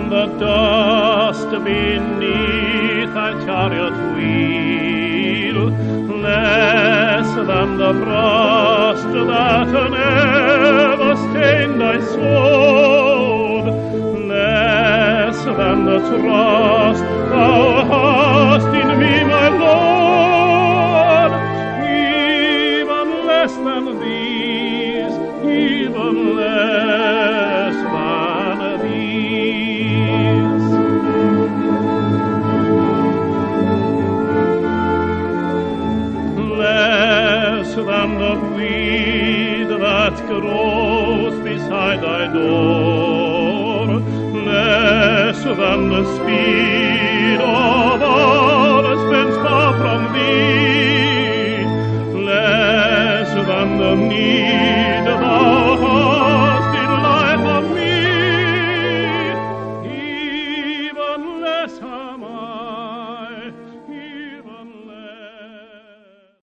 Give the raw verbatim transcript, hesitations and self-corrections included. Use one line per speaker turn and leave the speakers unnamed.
than the dust beneath thy chariot wheel, less than the frost that never stained thy sword, less than the trust thou hast in me, my Lord, even less than these, even less than these. Less than the weed that grows beside thy door, less than the speed of hours spent far from thee, less than the need